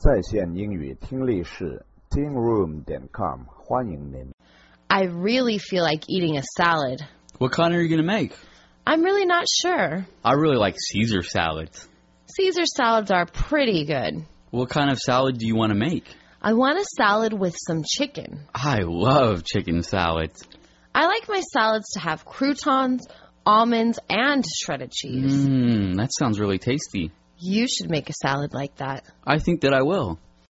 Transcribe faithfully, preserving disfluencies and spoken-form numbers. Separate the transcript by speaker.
Speaker 1: 在线英语听力室 teen room 点 com 欢迎您。
Speaker 2: I really feel like eating a salad.
Speaker 3: What kind are you going to make?
Speaker 2: I'm really not sure.
Speaker 3: I really like Caesar salads.
Speaker 2: Caesar salads are pretty good.
Speaker 3: What kind of salad do you want to make?
Speaker 2: I want a salad with some chicken.
Speaker 3: I love chicken salads.
Speaker 2: I like my salads to have croutons, almonds, and shredded cheese.
Speaker 3: Mmm, that sounds really tasty.
Speaker 2: You should make a salad like that.
Speaker 3: I think that I will.